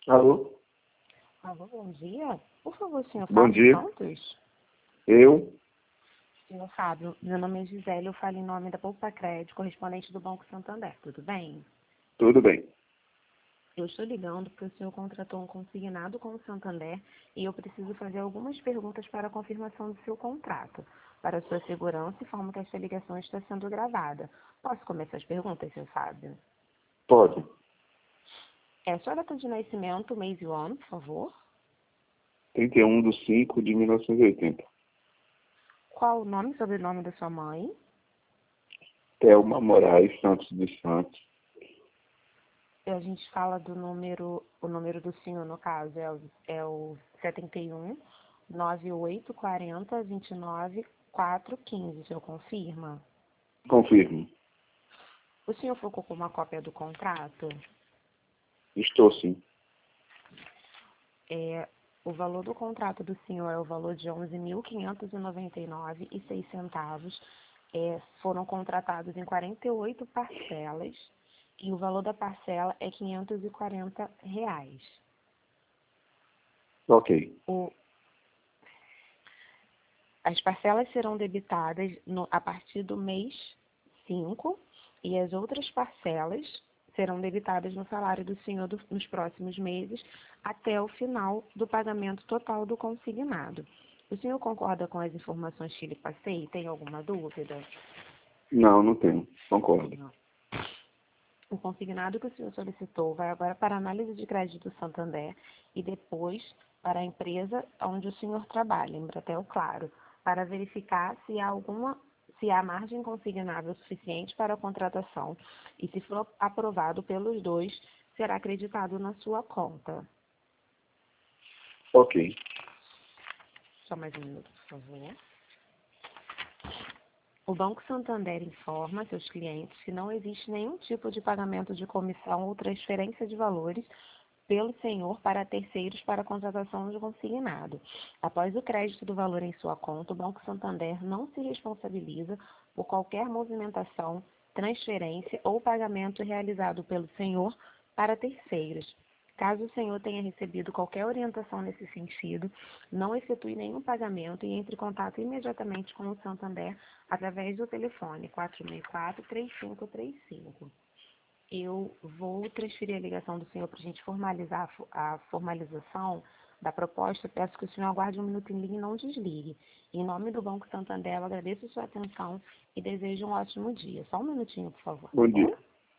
Alô? Alô, bom dia. Por favor, senhor Bom Fábio dia. Santos? Eu? Senhor Fábio, meu nome é Gisele, eu falo em nome da Poupa Crédito, correspondente do Banco Santander, tudo bem? Tudo bem. Eu estou ligando porque o senhor contratou um consignado com o Santander e eu preciso fazer algumas perguntas para a confirmação do seu contrato. Para sua segurança, informo que esta ligação está sendo gravada. Posso começar as perguntas, senhor Fábio? Pode. É sua data de nascimento, mês e o ano, por favor? 31/5/1980. Qual o nome e sobrenome da sua mãe? Thelma Moraes Santos dos Santos. A gente fala do número, o número do senhor, no caso, é o 71 98 40 29 415, o senhor confirma? Confirmo. O senhor ficou com uma cópia do contrato? Estou sim. O valor do contrato do senhor é o valor de R$ 11.599,06. Foram contratados em 48 parcelas e o valor da parcela é R$ 540. Ok. As parcelas serão debitadas a partir do mês 5 e as outras parcelas serão debitadas no salário do senhor nos próximos meses até o final do pagamento total do consignado. O senhor concorda com as informações que lhe passei? Tem alguma dúvida? Não tenho. Concordo. Não. O consignado que o senhor solicitou vai agora para a análise de crédito do Santander e depois para a empresa onde o senhor trabalha, Embratel Claro, para verificar se há margem consignável suficiente para a contratação e, se for aprovado pelos dois, será acreditado na sua conta. Ok. Só mais um minuto, por favor. O Banco Santander informa seus clientes que não existe nenhum tipo de pagamento de comissão ou transferência de valores pelo senhor para terceiros para a contratação de consignado. Após o crédito do valor em sua conta, o Banco Santander não se responsabiliza por qualquer movimentação, transferência ou pagamento realizado pelo senhor para terceiros. Caso o senhor tenha recebido qualquer orientação nesse sentido, não efetue nenhum pagamento e entre em contato imediatamente com o Santander através do telefone 464-3535. Eu vou transferir a ligação do senhor para a gente formalizar a formalização da proposta. Peço que o senhor aguarde um minuto em linha e não desligue. Em nome do Banco Santander, eu agradeço a sua atenção e desejo um ótimo dia. Só um minutinho, por favor. Bom dia.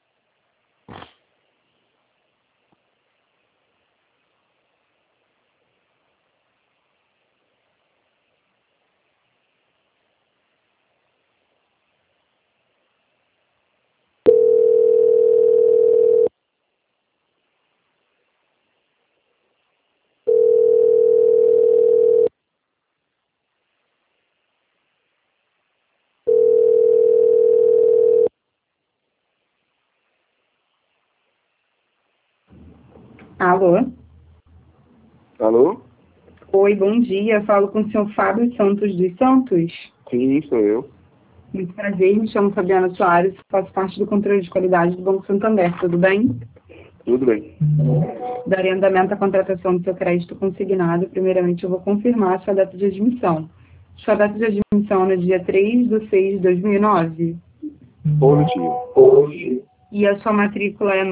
Alô? Alô? Oi, bom dia. Falo com o senhor Fábio Santos dos Santos. Sim, sou eu. Muito prazer, me chamo Fabiana Soares, faço parte do controle de qualidade do Banco Santander, tudo bem? Tudo bem. Darei andamento à contratação do seu crédito consignado. Primeiramente, eu vou confirmar a sua data de admissão. Sua data de admissão é no dia 3/6/2009. Positivo. E a sua matrícula é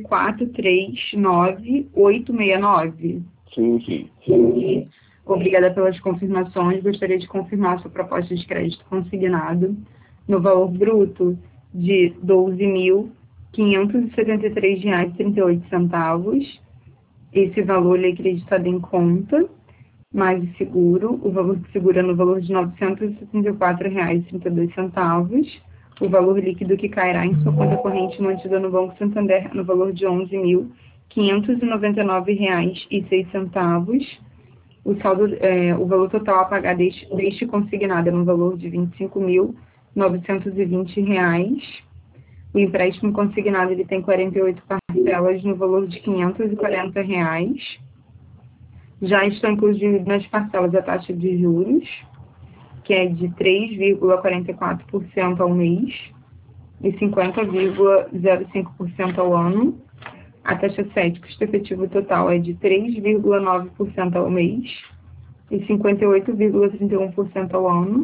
9439-869. Sim. Obrigada pelas confirmações. Gostaria de confirmar sua proposta de crédito consignado no valor bruto de R$ 12.573,38. Esse valor é acreditado em conta, mais o seguro. O valor de seguro é no valor de R$ 974,32. O valor líquido que cairá em sua conta corrente mantida no Banco Santander no valor de R$ 11.599,06. O valor total a pagar deste consignado é no valor de R$ 25.920. O empréstimo consignado ele tem 48 parcelas no valor de R$ 540. Já estão incluídas nas parcelas a taxa de juros, que é de 3,44% ao mês e 50,05% ao ano. A taxa 7, custo efetivo total, é de 3,9% ao mês e 58,31% ao ano.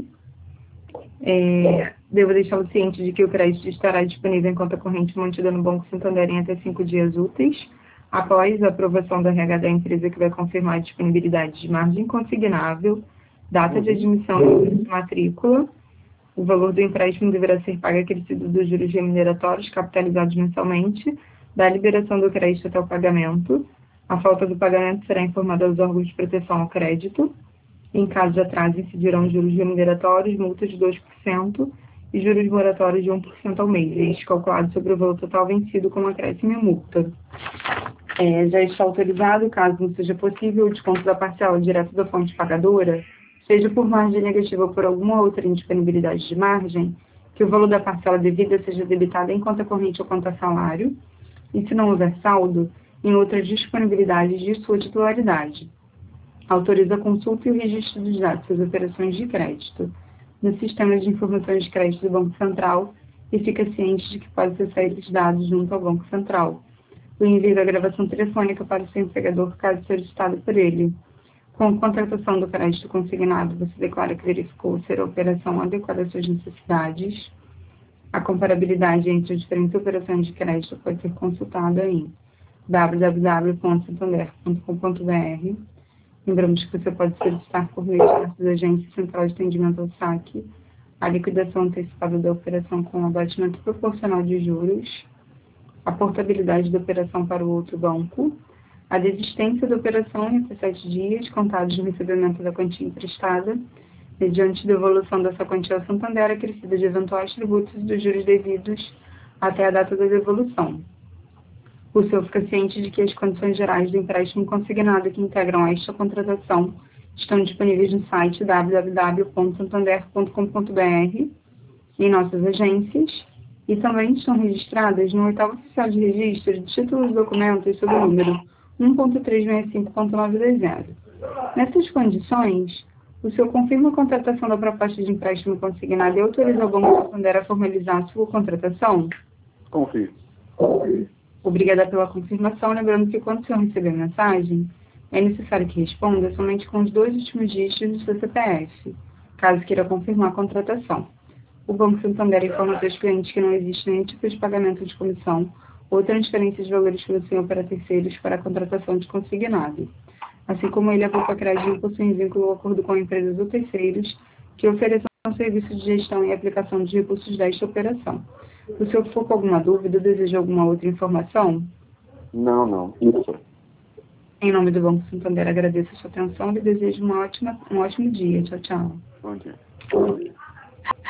Devo deixá-lo ciente de que o crédito estará disponível em conta corrente mantida no Banco Santander em até 5 dias úteis, após a aprovação do RH da empresa, que vai confirmar a disponibilidade de margem consignável, data de admissão e matrícula. O valor do empréstimo deverá ser pago acrescido dos juros remuneratórios capitalizados mensalmente, da liberação do crédito até o pagamento. A falta do pagamento será informada aos órgãos de proteção ao crédito. Em caso de atraso, incidirão juros remuneratórios, multas de 2% e juros moratórios de 1% ao mês, este calculado sobre o valor total vencido com acréscimo e multa. Já está autorizado, caso não seja possível, o desconto da parcela direto da fonte pagadora, seja por margem negativa ou por alguma outra indisponibilidade de margem, que o valor da parcela devida seja debitado em conta corrente ou conta salário, e se não houver saldo, em outras disponibilidades de sua titularidade. Autoriza a consulta e o registro dos dados das operações de crédito no Sistema de Informações de Crédito do Banco Central e fica ciente de que pode acessar esses dados junto ao Banco Central. O envio da gravação telefônica para o seu empregador, caso solicitado por ele. Com a contratação do crédito consignado, você declara que verificou ser a operação adequada às suas necessidades. A comparabilidade entre as diferentes operações de crédito pode ser consultada em www.santander.com.br. Lembramos que você pode solicitar por meio de nossas agências Central de Atendimento ao Saque a liquidação antecipada da operação com abatimento proporcional de juros, a portabilidade da operação para o outro banco, a desistência da operação em até 7 dias, contados no recebimento da quantia emprestada, mediante devolução dessa quantia ao Santander, acrescida de eventuais tributos e dos juros devidos até a data da devolução. O senhor fica ciente de que as condições gerais do empréstimo consignado que integram esta contratação estão disponíveis no site www.santander.com.br, em nossas agências, e também estão registradas no 8º Oficial de Registro de Títulos e Documentos sob o número 1.365.920. Nessas condições, o senhor confirma a contratação da proposta de empréstimo consignado e autoriza o Banco Santander a formalizar a sua contratação? Confio. Obrigada pela confirmação, lembrando que quando o senhor receber a mensagem, é necessário que responda somente com os 2 últimos dígitos do seu CPF, caso queira confirmar a contratação. O Banco Santander informa aos seus clientes que não existe nenhum tipo de pagamento de comissão ou transferência de valores pelo senhor para terceiros para a contratação de consignado. Assim como ele, a Poupa Crédito possui vínculo ou acordo com empresas ou terceiros que ofereçam serviço de gestão e aplicação de recursos desta operação. O senhor ficou com alguma dúvida ou deseja alguma outra informação? Não. Isso. Em nome do Banco Santander, agradeço a sua atenção e desejo um ótimo dia. Tchau, tchau. Bom dia.